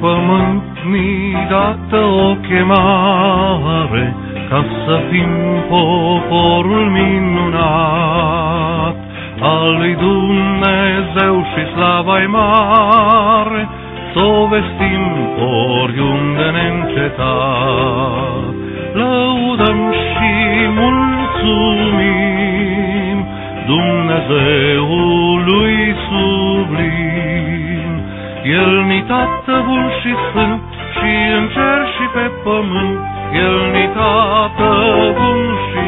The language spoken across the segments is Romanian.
pământ mi-i dată o chemare, ca să fim poporul minunat al lui Dumnezeu și slava-i mare, s-o vestim oriunde neîncetat. Lăudăm și mulțumim Dumnezeului sublim. El ni Tată bun și sfânt, și în cer și pe pământ, El ni Tată bun și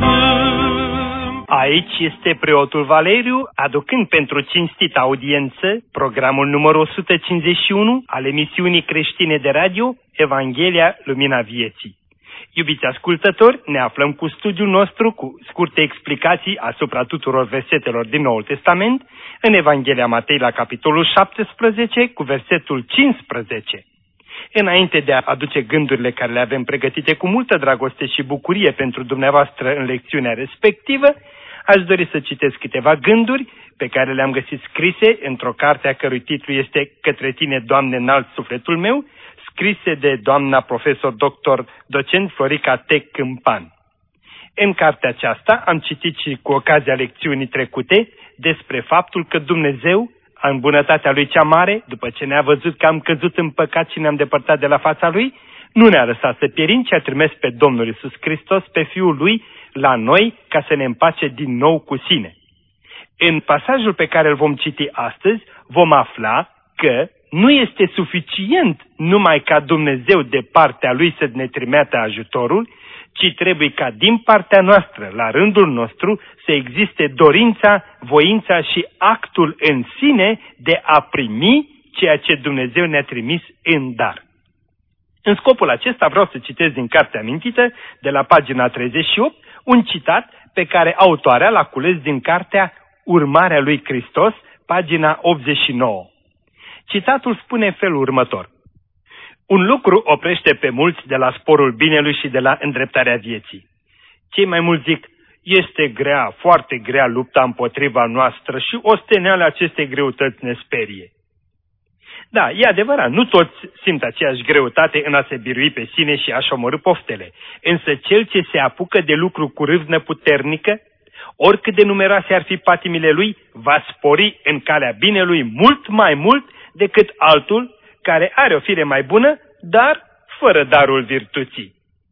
sfânt. Aici este preotul Valeriu, aducând pentru cinstită audiență programul numărul 151 al emisiunii creștine de radio Evanghelia Lumina Vieții. Iubiți ascultători, ne aflăm cu studiul nostru cu scurte explicații asupra tuturor versetelor din Noul Testament în Evanghelia Matei la capitolul 17 cu versetul 15. Înainte de a aduce gândurile care le avem pregătite cu multă dragoste și bucurie pentru dumneavoastră în lecțiunea respectivă, aș dori să citesc câteva gânduri pe care le-am găsit scrise într-o carte a cărui titlu este Către tine, Doamne, înalt sufletul meu, scrise de doamna profesor doctor docent Florica T. Câmpan. În cartea aceasta am citit și cu ocazia lecțiunii trecute despre faptul că Dumnezeu, în bunătatea Lui cea mare, după ce ne-a văzut că am căzut în păcat și ne-am depărtat de la fața Lui, nu ne-a lăsat să pierim, ci a trimis pe Domnul Iisus Hristos, pe Fiul Lui, la noi, ca să ne împace din nou cu sine. În pasajul pe care îl vom citi astăzi, vom afla că nu este suficient numai ca Dumnezeu de partea Lui să ne trimită ajutorul, ci trebuie ca din partea noastră, la rândul nostru, să existe dorința, voința și actul în sine de a primi ceea ce Dumnezeu ne-a trimis în dar. În scopul acesta vreau să citesc din cartea amintită, de la pagina 38, un citat pe care autoarea l-a cules din cartea Urmarea lui Hristos, pagina 89. Citatul spune în felul următor: un lucru oprește pe mulți de la sporul binelui și de la îndreptarea vieții. Cei mai mulți zic, este grea, foarte grea lupta împotriva noastră și osteneala acestei greutăți ne sperie. Da, e adevărat, nu toți simt aceeași greutate în a se birui pe sine și a-și omorî poftele, însă cel ce se apucă de lucru cu râvnă puternică, oricât de numeroase ar fi patimile lui, va spori în calea binelui mult mai mult decât altul care are o fire mai bună, dar fără darul virtuții.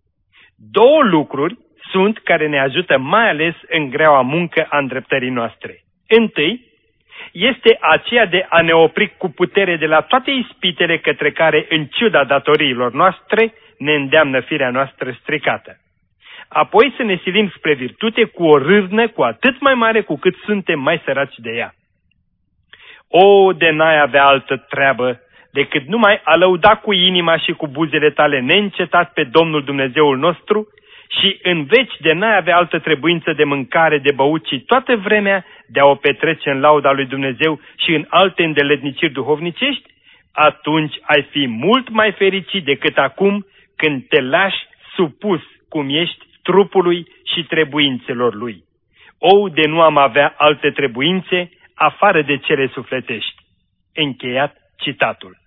Două lucruri sunt care ne ajută mai ales în greaua muncă a îndreptării noastre. Întâi, este aceea de a ne opri cu putere de la toate ispitele către care, în ciuda datoriilor noastre, ne îndeamnă firea noastră stricată. Apoi să ne silim spre virtute cu o râvnă cu atât mai mare cu cât suntem mai săraci de ea. O, de n-ai avea altă treabă decât numai a lăuda cu inima și cu buzele tale neîncetat pe Domnul Dumnezeul nostru și în veci de n-ai avea altă trebuință de mâncare, de băut, ci toată vremea de a o petrece în lauda lui Dumnezeu și în alte îndeletniciri duhovnicești, atunci ai fi mult mai fericit decât acum când te lași supus cum ești trupului și trebuințelor lui. O, de nu am avea alte trebuințe afară de cele sufletești. Încheiat citatul.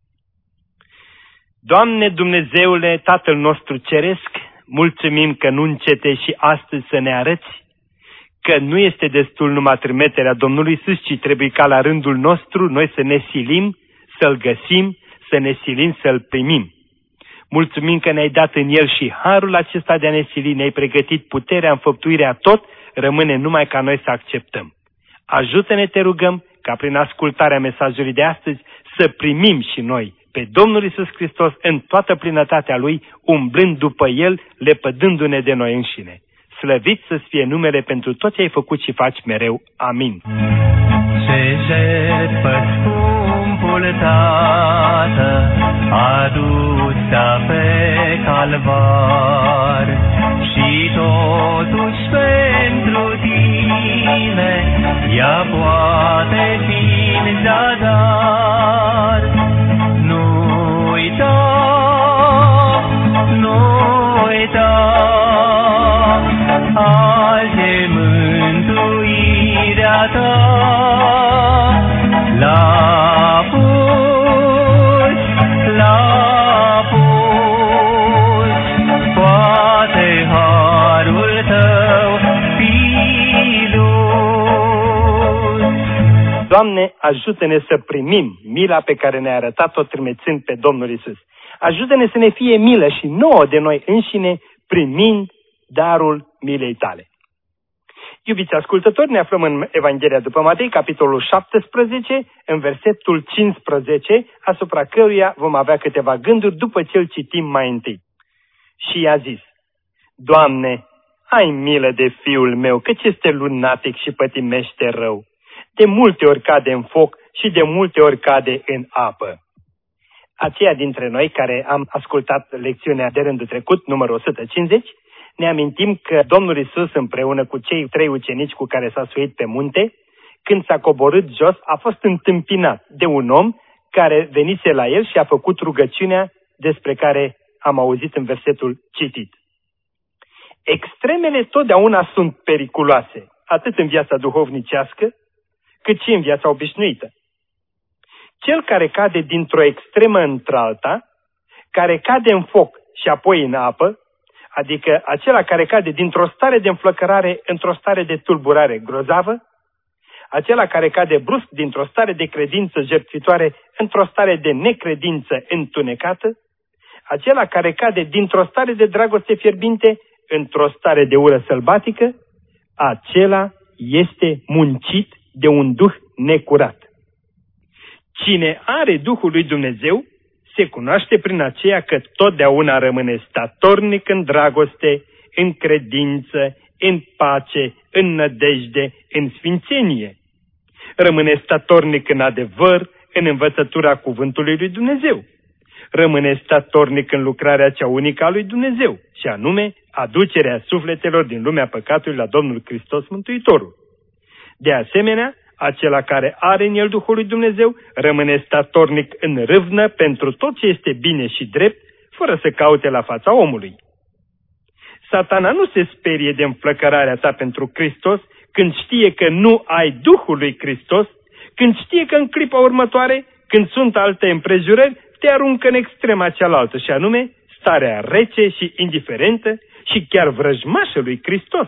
Doamne Dumnezeule, Tatăl nostru Ceresc, mulțumim că nu încete și astăzi să ne arăți că nu este destul numai trimiterea Domnului Iisus, ci trebuie ca la rândul nostru noi să ne silim, să-L găsim, să ne silim, să-L primim. Mulțumim că ne-ai dat în El și harul acesta de a ne sili, ne-ai pregătit puterea, înfăptuirea, tot, rămâne numai ca noi să acceptăm. Ajută-ne, te rugăm, ca prin ascultarea mesajului de astăzi să primim și noi pe Domnul Iisus Hristos în toată plinătatea Lui, umblând după El, lepădându-ne de noi înșine. Slăvit să-ți fie numele pentru tot ce ai făcut și faci mereu. Amin. Ce jertfă scumpul Tată adusea pe calvar și totuși pentru tine ea poate fi în zadar. Nu uita, nu uita, azi e mântuirea ta. La pus Doamne, ajută-ne să primim mila pe care ne-a arătat-o trimițând pe Domnul Iisus. Ajută-ne să ne fie milă și nouă de noi înșine, primind darul milei tale. Iubiți ascultători, ne aflăm în Evanghelia după Matei, capitolul 17, în versetul 15, asupra căruia vom avea câteva gânduri după ce îl citim mai întâi. Și i-a zis: Doamne, ai milă de fiul meu, căci este lunatic și pătimește rău. De multe ori cade în foc și de multe ori cade în apă. Aceia dintre noi care am ascultat lecțiunea de rândul trecut, numărul 150, ne amintim că Domnul Iisus, împreună cu cei 3 ucenici cu care s-a suit pe munte, când s-a coborât jos, a fost întâmpinat de un om care venise la el și a făcut rugăciunea despre care am auzit în versetul citit. Extremele totdeauna sunt periculoase, atât în viața duhovnicească, cât și în viața obișnuită. Cel care cade dintr-o extremă într-alta, care cade în foc și apoi în apă, adică acela care cade dintr-o stare de înflăcărare într-o stare de tulburare grozavă, acela care cade brusc dintr-o stare de credință jertfitoare într-o stare de necredință întunecată, acela care cade dintr-o stare de dragoste fierbinte într-o stare de ură sălbatică, acela este muncit de un duh necurat. Cine are Duhul lui Dumnezeu se cunoaște prin aceea că totdeauna rămâne statornic în dragoste, în credință, în pace, în nădejde, în sfințenie. Rămâne statornic în adevăr, în învățătura cuvântului lui Dumnezeu. Rămâne statornic în lucrarea cea unică a lui Dumnezeu, și anume aducerea sufletelor din lumea păcatului la Domnul Hristos Mântuitorul. De asemenea, acela care are în el Duhul lui Dumnezeu rămâne statornic în râvnă pentru tot ce este bine și drept, fără să caute la fața omului. Satana nu se sperie de înflăcărarea ta pentru Hristos când știe că nu ai Duhul lui Hristos, când știe că în clipa următoare, când sunt alte împrejurări, te aruncă în extrema cealaltă, și anume starea rece și indiferentă și chiar vrăjmașă lui Hristos.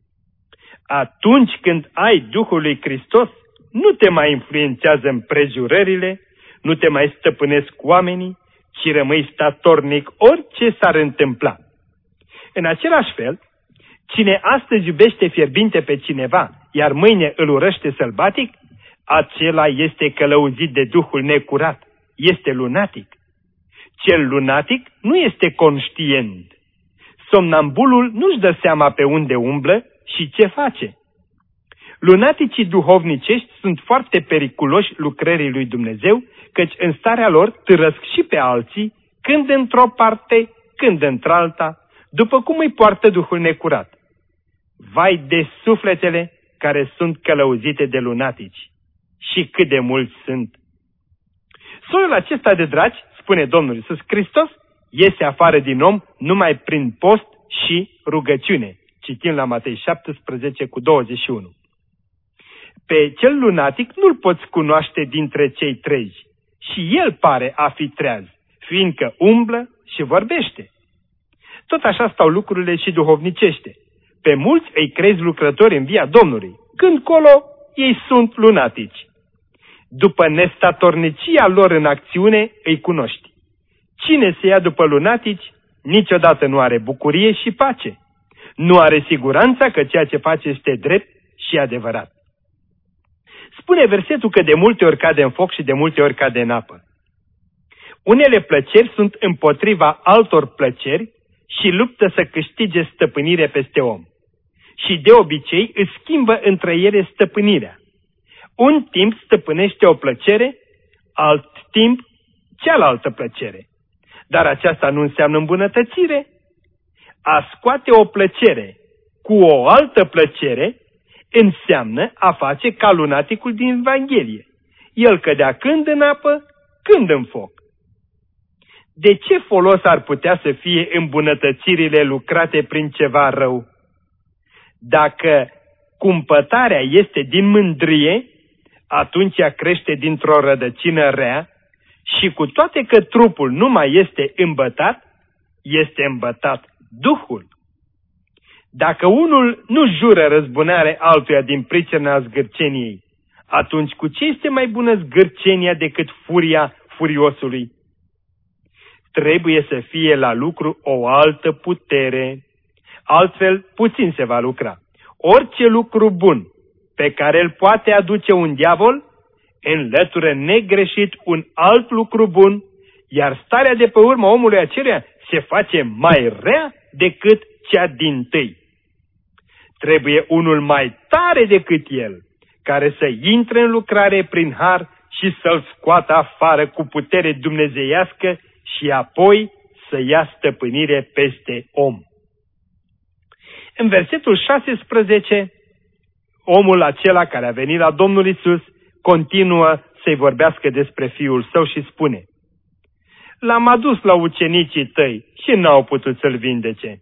Atunci când ai Duhul lui Hristos, nu te mai influențează împrejurările, nu te mai stăpânesc oamenii, ci rămâi statornic orice s-ar întâmpla. În același fel, cine astăzi iubește fierbinte pe cineva, iar mâine îl urăște sălbatic, acela este călăuzit de Duhul necurat, este lunatic. Cel lunatic nu este conștient. Somnambulul nu-și dă seama pe unde umblă și ce face. Lunaticii duhovnicești sunt foarte periculoși lucrării lui Dumnezeu, căci în starea lor târăsc și pe alții, când într-o parte, când într-alta, după cum îi poartă Duhul necurat. Vai de sufletele care sunt călăuzite de lunatici! Și cât de mulți sunt! Soiul acesta de dragi, spune Domnul Iisus Hristos, iese afară din om numai prin post și rugăciune. Citim la Matei 17 cu 21. Pe cel lunatic nu-l poți cunoaște dintre cei treji și el pare a fi treaz, fiindcă umblă și vorbește. Tot așa stau lucrurile și duhovnicește. Pe mulți îi crezi lucrători în via Domnului, când colo ei sunt lunatici. După nestatornicia lor în acțiune îi cunoști. Cine se ia după lunatici niciodată nu are bucurie și pace. Nu are siguranța că ceea ce face este drept și adevărat. Spune versetul că de multe ori cade în foc și de multe ori cade în apă. Unele plăceri sunt împotriva altor plăceri și luptă să câștige stăpânire peste om. Și de obicei îți schimbă între ele stăpânirea. Un timp stăpânește o plăcere, alt timp cealaltă plăcere. Dar aceasta nu înseamnă îmbunătățire. A scoate o plăcere cu o altă plăcere înseamnă a face ca lunaticul din Evanghelie. El cădea când în apă, când în foc. De ce folos ar putea să fie îmbunătățirile lucrate prin ceva rău? Dacă cumpătarea este din mândrie, atunci ea crește dintr-o rădăcină rea și cu toate că trupul nu mai este îmbătat, este îmbătat Duhul. Dacă unul nu jură răzbunare altuia din pricina zgârceniei, atunci cu ce este mai bună zgârcenia decât furia furiosului? Trebuie să fie la lucru o altă putere, altfel puțin se va lucra. Orice lucru bun pe care îl poate aduce un diavol, înlătură negreșit un alt lucru bun, iar starea de pe urma omului aceluia se face mai rea decât cea dintâi. Trebuie unul mai tare decât el, care să intre în lucrare prin har și să-l scoată afară cu putere dumnezeiască și apoi să ia stăpânire peste om. În versetul 16, omul acela care a venit la Domnul Iisus continuă să-i vorbească despre Fiul Său și spune: L-am adus la ucenicii tăi și n-au putut să-l vindece.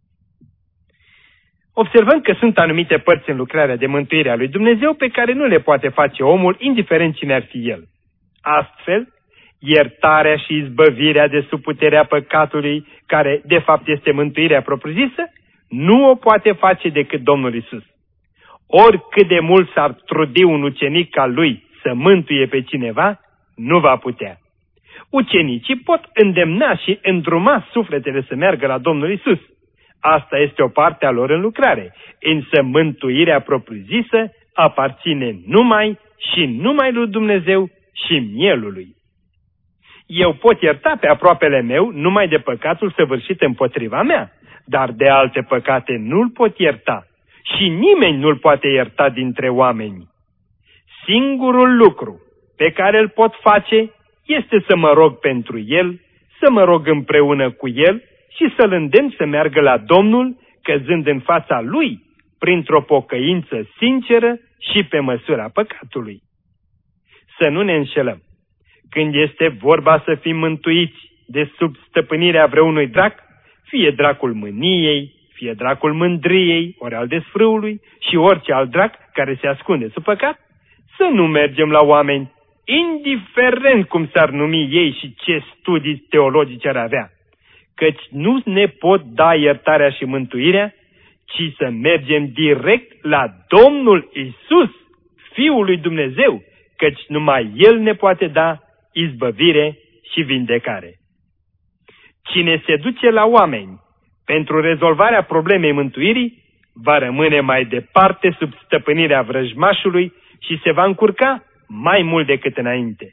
Observăm că sunt anumite părți în lucrarea de mântuire a lui Dumnezeu pe care nu le poate face omul, indiferent cine ar fi el. Astfel, iertarea și izbăvirea de sub puterea păcatului, care de fapt este mântuirea propriu-zisă, nu o poate face decât Domnul Iisus. Oricât de mult s-ar trudi un ucenic al lui să mântuie pe cineva, nu va putea. Ucenicii pot îndemna și îndruma sufletele să meargă la Domnul Iisus. Asta este o parte a lor în lucrare, însă mântuirea propriu-zisă aparține numai și numai lui Dumnezeu și mielului. Eu pot ierta pe aproapele meu numai de păcatul săvârșit împotriva mea, dar de alte păcate nu-l pot ierta și nimeni nu-l poate ierta dintre oameni. Singurul lucru pe care îl pot face este să mă rog pentru el, să mă rog împreună cu el și să-l îndemn să meargă la Domnul, căzând în fața lui, printr-o pocăință sinceră și pe măsura păcatului. Să nu ne înșelăm. Când este vorba să fim mântuiți de sub stăpânirea vreunui drac, fie dracul mâniei, fie dracul mândriei, ori al desfrâului și orice alt drac care se ascunde sub păcat, să nu mergem la oameni, indiferent cum s-ar numi ei și ce studii teologice ar avea, căci nu ne pot da iertarea și mântuirea, ci să mergem direct la Domnul Iisus, Fiul lui Dumnezeu, căci numai El ne poate da izbăvire și vindecare. Cine se duce la oameni pentru rezolvarea problemei mântuirii, va rămâne mai departe sub stăpânirea vrăjmașului și se va încurca mai mult decât înainte.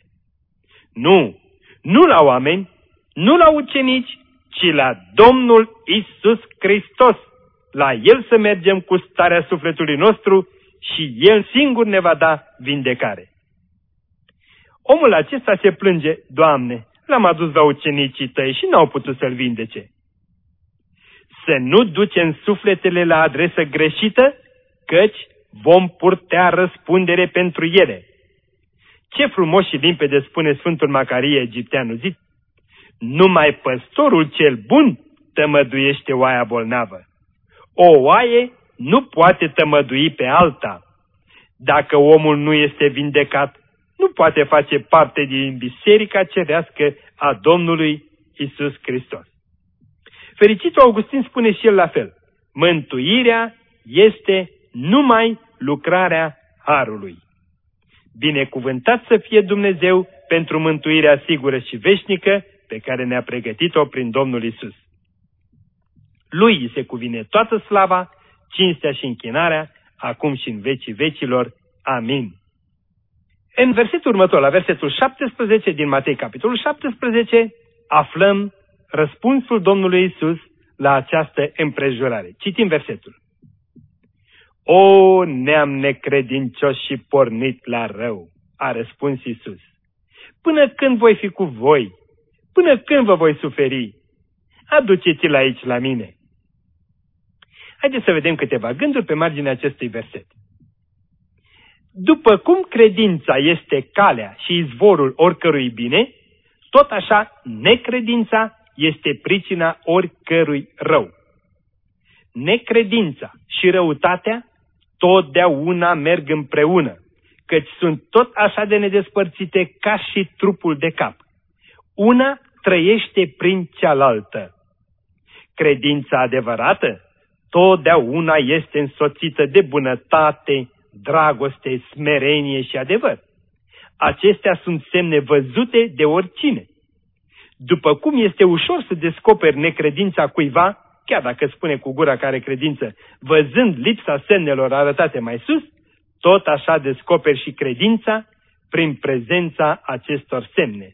Nu la oameni, nu la ucenici, ci la Domnul Iisus Hristos. La El să mergem cu starea sufletului nostru și El singur ne va da vindecare. Omul acesta se plânge: Doamne, l-am adus la ucenicii tăi și n-au putut să-l vindece. Să nu ducem sufletele la adresă greșită, căci vom purta răspundere pentru ele. Ce frumos și limpede spune Sfântul Macarie Egipteanul, zic: numai păstorul cel bun tămăduiește oaia bolnavă. O oaie nu poate tămădui pe alta. Dacă omul nu este vindecat, nu poate face parte din biserica cerească a Domnului Iisus Hristos. Fericitul Augustin spune și el la fel: mântuirea este numai lucrarea harului. Binecuvântat să fie Dumnezeu pentru mântuirea sigură și veșnică pe care ne-a pregătit-o prin Domnul Iisus. Lui îi se cuvine toată slava, cinstea și închinarea, acum și în vecii vecilor. Amin. În versetul următor, la versetul 17 din Matei, capitolul 17, aflăm răspunsul Domnului Iisus la această împrejurare. Citim versetul. O, neam necredincios și pornit la rău, a răspuns Iisus. Până când voi fi cu voi? Până când vă voi suferi? Aduceți-l aici la mine. Haideți să vedem câteva gânduri pe marginea acestui verset. După cum credința este calea și izvorul oricărui bine, tot așa necredința este pricina oricărui rău. Necredința și răutatea totdeauna merg împreună, căci sunt tot așa de nedespărțite ca și trupul de cap. Una trăiește prin cealaltă. Credința adevărată totdeauna este însoțită de bunătate, dragoste, smerenie și adevăr. Acestea sunt semne văzute de oricine. După cum este ușor să descoperi necredința cuiva, chiar dacă spune cu gura că are credință, văzând lipsa semnelor arătate mai sus, tot așa descoperi și credința prin prezența acestor semne.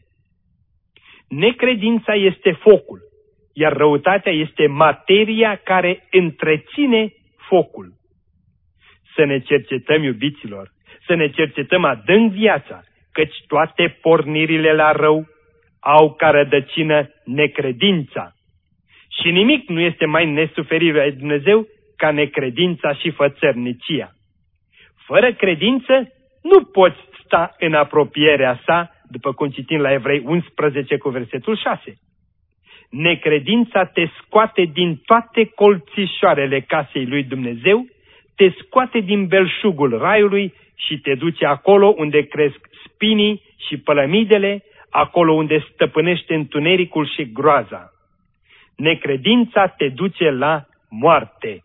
Necredința este focul, iar răutatea este materia care întreține focul. Să ne cercetăm, iubiților, să ne cercetăm adânc viața, căci toate pornirile la rău au ca rădăcină necredința. Și nimic nu este mai nesuferitor ai Dumnezeu ca necredința și fățărnicia. Fără credință nu poți sta în apropierea sa, după cum citim la Evrei 11 cu versetul 6. Necredința te scoate din toate colțișoarele casei lui Dumnezeu, te scoate din belșugul raiului și te duce acolo unde cresc spinii și pălămidele, acolo unde stăpânește întunericul și groaza. Necredința te duce la moarte.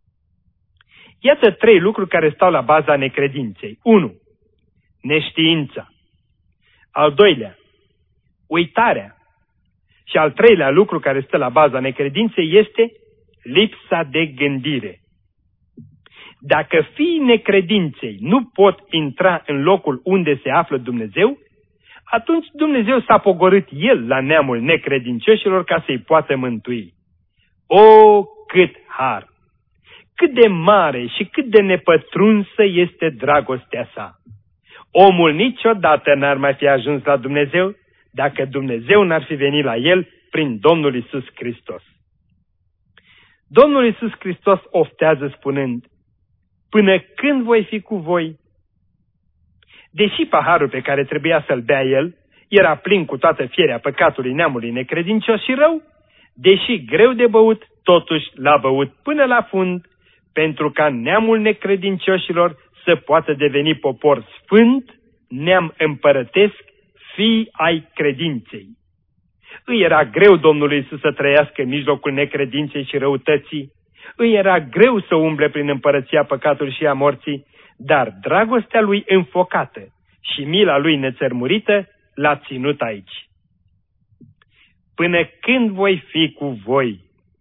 Iată 3 lucruri care stau la baza necredinței. 1. Neștiința. Al doilea, uitarea. Și al treilea lucru care stă la baza necredinței este lipsa de gândire. Dacă fiii necredinței nu pot intra în locul unde se află Dumnezeu, atunci Dumnezeu s-a pogorât El la neamul necredincioșilor ca să-i poată mântui. O, cât har! Cât de mare și cât de nepătrunsă este dragostea sa! Omul niciodată n-ar mai fi ajuns la Dumnezeu dacă Dumnezeu n-ar fi venit la el prin Domnul Iisus Hristos. Domnul Iisus Hristos oftează spunând: până când voi fi cu voi? Deși paharul pe care trebuia să-l bea el era plin cu toată fierea păcatului neamului necredincios și rău, deși greu de băut, totuși l-a băut până la fund, pentru ca neamul necredincioșilor să poată deveni popor sfânt, neam împărătesc, fii ai credinței. Îi era greu Domnului Iisus să trăiască în mijlocul necredinței și răutății, îi era greu să umble prin împărăția păcatului și a morții, dar dragostea lui înfocată și mila lui nețărmurită l-a ținut aici. Până când voi fi cu voi?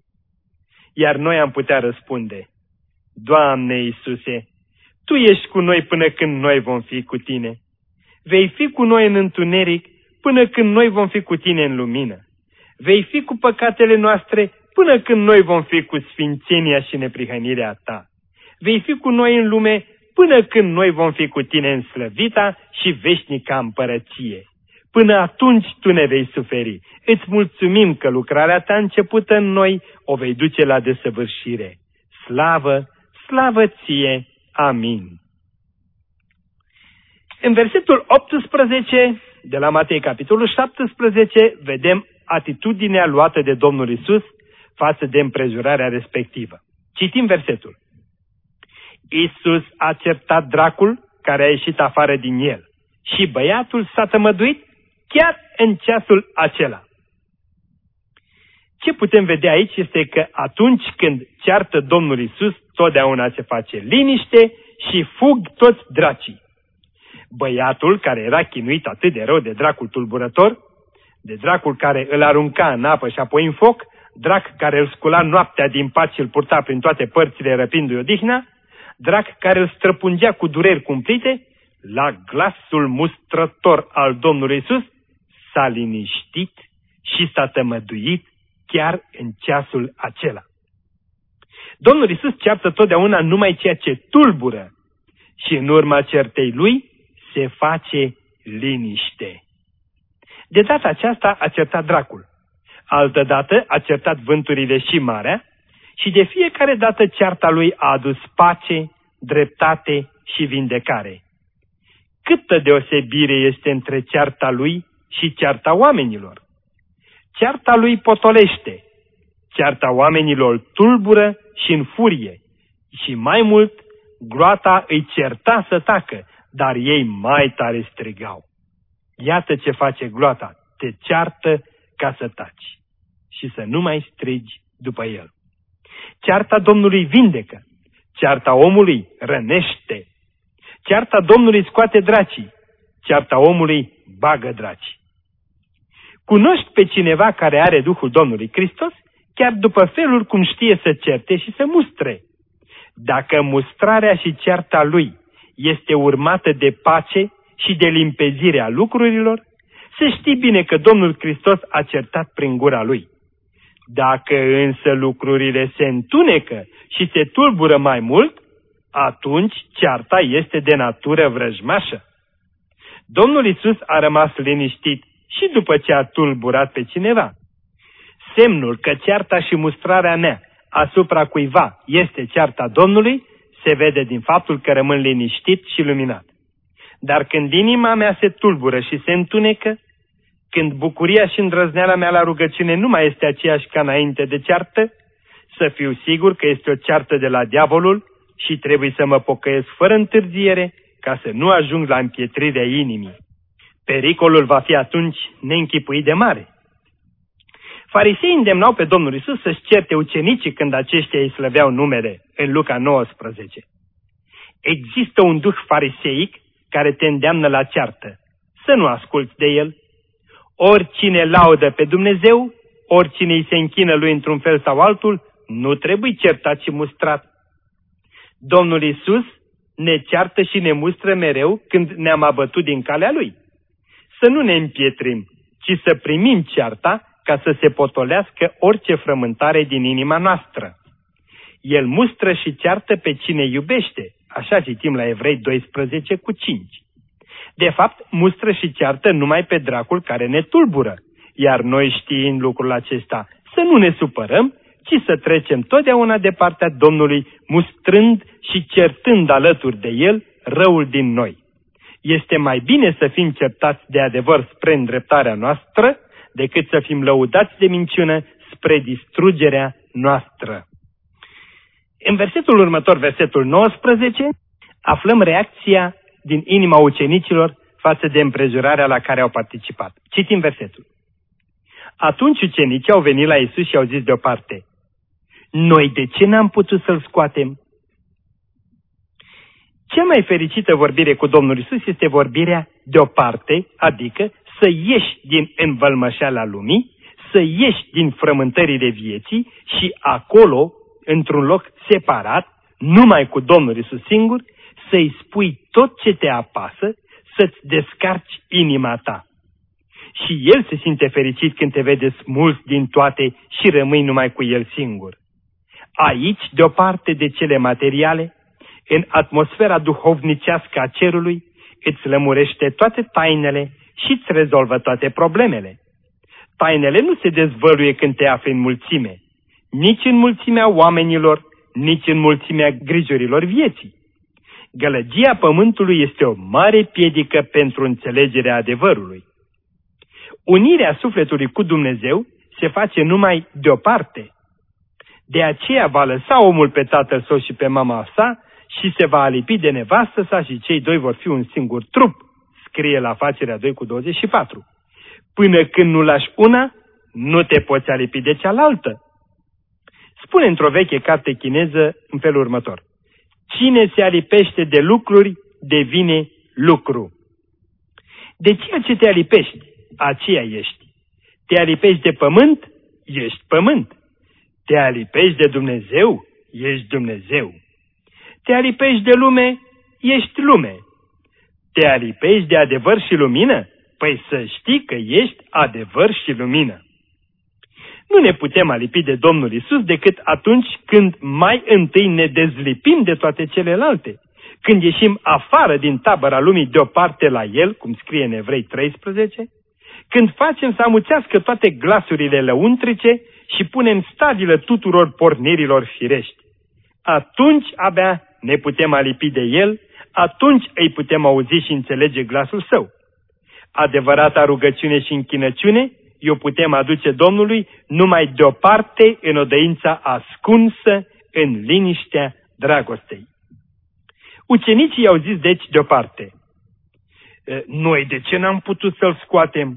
Iar noi am putea răspunde: Doamne Iisuse, Tu ești cu noi până când noi vom fi cu Tine. Vei fi cu noi în întuneric până când noi vom fi cu Tine în lumină. Vei fi cu păcatele noastre până când noi vom fi cu sfințenia și neprihănirea Ta. Vei fi cu noi în lume până când noi vom fi cu Tine în slăvita și veșnica împărăție. Până atunci Tu ne vei suferi. Îți mulțumim că lucrarea Ta începută în noi o vei duce la desăvârșire. Slavă, slavă Ție! Amin. În versetul 18 de la Matei, capitolul 17, vedem atitudinea luată de Domnul Iisus față de împrejurarea respectivă. Citim versetul. Iisus a certat dracul care a ieșit afară din el și băiatul s-a tămăduit chiar în ceasul acela. Ce putem vedea aici este că atunci când ceartă Domnul Iisus, totdeauna se face liniște și fug toți dracii. Băiatul care era chinuit atât de rău de dracul tulburător, de dracul care îl arunca în apă și apoi în foc, drac care îl scula noaptea din pat și îl purta prin toate părțile răpindu-i odihna, drac care îl străpungea cu dureri cumplite, la glasul mustrător al Domnului Iisus s-a liniștit și s-a tămăduit chiar în ceasul acela. Domnul Iisus ceartă totdeauna numai ceea ce tulbură și în urma certei lui se face liniște. De data aceasta a certat dracul, altădată a certat vânturile și marea și de fiecare dată cearta lui a adus pace, dreptate și vindecare. Câtă deosebire este între cearta lui și cearta oamenilor! Cearta lui potolește, cearta oamenilor tulbură și înfurie și mai mult, gloata îi certa să tacă, dar ei mai tare strigau. Iată ce face gloata, te ceartă ca să taci și să nu mai strigi după el. Cearta Domnului vindecă, cearta omului rănește. Cearta Domnului scoate dracii, cearta omului bagă dracii. Cunoști pe cineva care are Duhul Domnului Hristos, chiar după felul cum știe să certe și să mustre. Dacă mustrarea și cearta lui este urmată de pace și de limpezirea lucrurilor, să știi bine că Domnul Hristos a certat prin gura lui. Dacă însă lucrurile se întunecă și se tulbură mai mult, atunci cearta este de natură vrăjmașă. Domnul Iisus a rămas liniștit și după ce a tulburat pe cineva. Semnul că cearta și mustrarea mea asupra cuiva este cearta Domnului se vede din faptul că rămân liniștit și luminat. Dar când inima mea se tulbură și se întunecă, când bucuria și îndrăzneala mea la rugăciune nu mai este aceeași ca înainte de ceartă, să fiu sigur că este o ceartă de la diavolul și trebuie să mă pocăiesc fără întârziere ca să nu ajung la împietrirea inimii. Pericolul va fi atunci neînchipuit de mare. Fariseii îndemnau pe Domnul Iisus să-și certe ucenicii când aceștia îi slăveau numele în Luca 19. Există un duh fariseic care te îndeamnă la ceartă. Să nu asculți de el. Oricine laudă pe Dumnezeu, oricine îi se închină lui într-un fel sau altul, nu trebuie certat și mustrat. Domnul Iisus ne ceartă și ne mustră mereu când ne-am abătut din calea lui. Să nu ne împietrim, ci să primim cearta ca să se potolească orice frământare din inima noastră. El mustră și ceartă pe cine iubește, așa citim la Evrei 12:5. De fapt, mustră și ceartă numai pe dracul care ne tulbură, iar noi știind lucrul acesta, să nu ne supărăm, ci să trecem totdeauna de partea Domnului, mustrând și certând alături de El răul din noi. Este mai bine să fim certați de adevăr spre îndreptarea noastră, decât să fim lăudați de minciună spre distrugerea noastră. În versetul următor, versetul 19, aflăm reacția din inima ucenicilor față de împrejurarea la care au participat. Citim versetul. Atunci ucenicii au venit la Iisus și au zis deoparte: noi de ce n-am putut să-l scoatem? Cea mai fericită vorbire cu Domnul Iisus este vorbirea deoparte, adică să ieși din învălmășeala lumii, să ieși din frământările vieții și acolo, într-un loc separat, numai cu Domnul Iisus singur, să-i spui tot ce te apasă, să-ți descarci inima ta. Și El se simte fericit când te vede smuls din toate și rămâi numai cu El singur. Aici, deoparte de cele materiale, în atmosfera duhovnicească a cerului, îți lămurește toate tainele și îți rezolvă toate problemele. Tainele nu se dezvăluie când te afli în mulțime, nici în mulțimea oamenilor, nici în mulțimea grijurilor vieții. Gălăgia pământului este o mare piedică pentru înțelegerea adevărului. Unirea sufletului cu Dumnezeu se face numai deoparte. De aceea va lăsa omul pe tatăl său și pe mama sa și se va alipi de nevastă sa și cei doi vor fi un singur trup, scrie la Facerea 2:24. Până când nu lași una, nu te poți alipi de cealaltă. Spune într-o veche carte chineză în felul următor: cine se alipește de lucruri, devine lucru. De ceea ce te alipești, aceea ești. Te alipești de pământ, ești pământ. Te alipești de Dumnezeu, ești Dumnezeu. Te alipești de lume, ești lume. Te alipești de adevăr și lumină? Păi să știi că ești adevăr și lumină. Nu ne putem alipi de Domnul Iisus decât atunci când mai întâi ne dezlipim de toate celelalte. Când ieșim afară din tabăra lumii deoparte la El, cum scrie în Evrei 13, când facem să amuțească toate glasurile lăuntrice și punem stabilă tuturor pornirilor firești. Atunci abia ne putem alipi de El, atunci îi putem auzi și înțelege glasul Său. Adevărata rugăciune și închinăciune o putem aduce Domnului numai deoparte, în odăința ascunsă, în liniștea dragostei. Ucenicii i-au zis deci deoparte: noi de ce n-am putut să-l scoatem?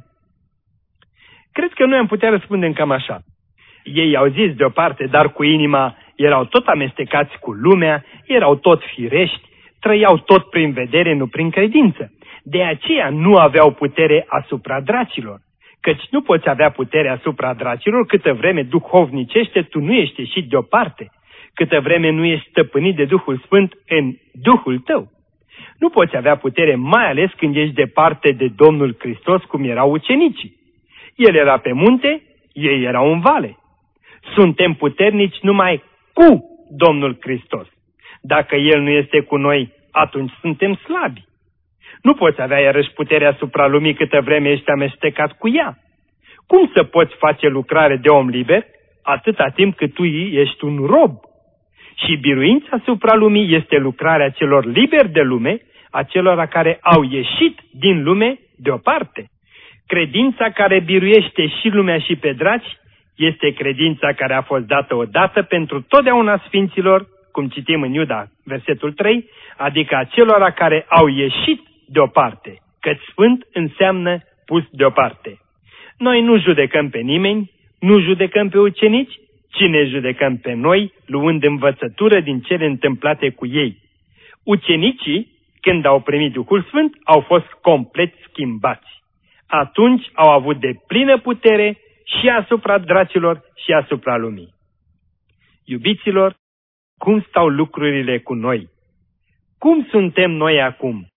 Cred că noi am putea răspunde cam așa. Ei au zis deoparte, dar cu inima erau tot amestecați cu lumea, erau tot firești, trăiau tot prin vedere, nu prin credință. De aceea nu aveau putere asupra dracilor, căci nu poți avea putere asupra dracilor câtă vreme duhovnicește tu nu ești ieșit deoparte, câtă vreme nu ești stăpânit de Duhul Sfânt în Duhul tău. Nu poți avea putere, mai ales când ești departe de Domnul Hristos, cum erau ucenicii. El era pe munte, ei erau în vale. Suntem puternici numai cu Domnul Hristos. Dacă El nu este cu noi, atunci suntem slabi. Nu poți avea iarăși puterea asupra lumii câtă vreme ești amestecat cu ea. Cum să poți face lucrare de om liber atâta timp cât tu ești un rob? Și biruința asupra lumii este lucrarea celor liberi de lume, a celor care au ieșit din lume deoparte. Credința care biruiește și lumea și pe draci este credința care a fost dată odată pentru totdeauna sfinților, cum citim în Iuda, versetul 3, adică acelora care au ieșit deoparte, căci sfânt înseamnă pus deoparte. Noi nu judecăm pe nimeni, nu judecăm pe ucenici, ci ne judecăm pe noi, luând învățătură din cele întâmplate cu ei. Ucenicii, când au primit Duhul Sfânt, au fost complet schimbați. Atunci au avut de plină putere și asupra dracilor și asupra lumii. Iubiților, cum stau lucrurile cu noi? Cum suntem noi acum?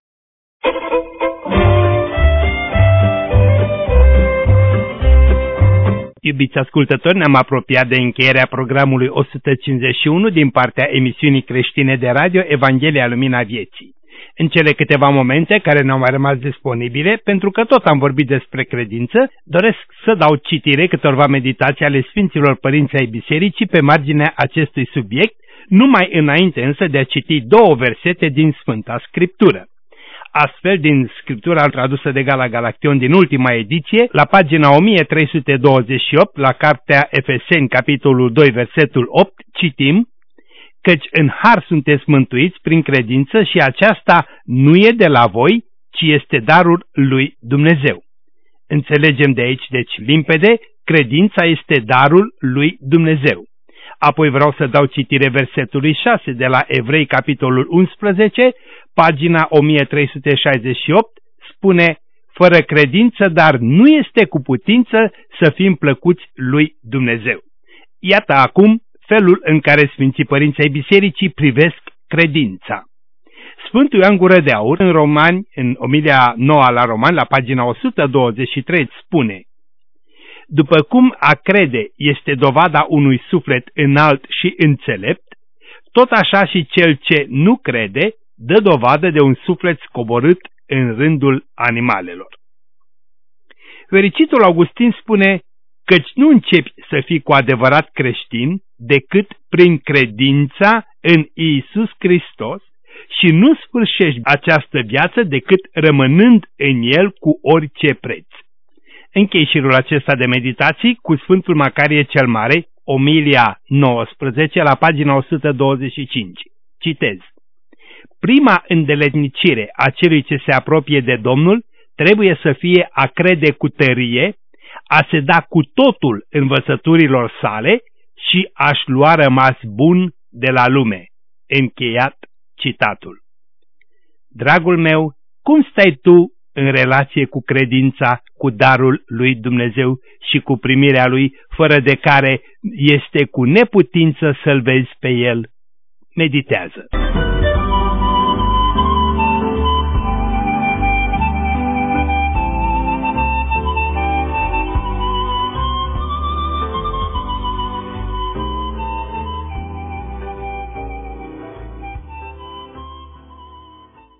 Iubiți ascultători, ne-am apropiat de încheierea programului 151 din partea emisiunii creștine de radio Evanghelia Lumina Vieții. În cele câteva momente care ne-au mai rămas disponibile, pentru că tot am vorbit despre credință, doresc să dau citire câtorva meditații ale Sfinților Părinți ai Bisericii pe marginea acestui subiect, numai înainte însă de a citi două versete din Sfânta Scriptură. Astfel, din Scriptura tradusă de Gala Galaction din ultima ediție, la pagina 1328, la cartea Efeseni, capitolul 2, versetul 8, citim: căci în har sunteți mântuiți prin credință și aceasta nu e de la voi, ci este darul lui Dumnezeu. Înțelegem de aici, deci, limpede, credința este darul lui Dumnezeu. Apoi vreau să dau citire versetului 6 de la Evrei, capitolul 11, pagina 1368, spune: fără credință, dar nu este cu putință să fim plăcuți lui Dumnezeu. Iată acum felul în care Sfinții Părinți ai Bisericii privesc credința. Sfântul Ioan Gură de Aur, în Romani, în omilia 9 la Romani, la pagina 123, spune: după cum a crede este dovada unui suflet înalt și înțelept, tot așa și cel ce nu crede dă dovadă de un suflet scoborât în rândul animalelor. Fericitul Augustin spune: căci nu începi să fii cu adevărat creștin decât prin credința în Iisus Hristos și nu sfârșești această viață decât rămânând în El cu orice preț. Închei șirul acesta de meditații cu Sfântul Macarie cel Mare, omilia 19, la pagina 125. Citez: prima îndeletnicire a celui ce se apropie de Domnul trebuie să fie a crede cu tărie, a se da cu totul învățăturilor sale și a-și lua rămas bun de la lume. Încheiat citatul. Dragul meu, cum stai tu în relație cu credința, cu darul lui Dumnezeu și cu primirea lui, fără de care este cu neputință să-L vezi pe El? Meditează.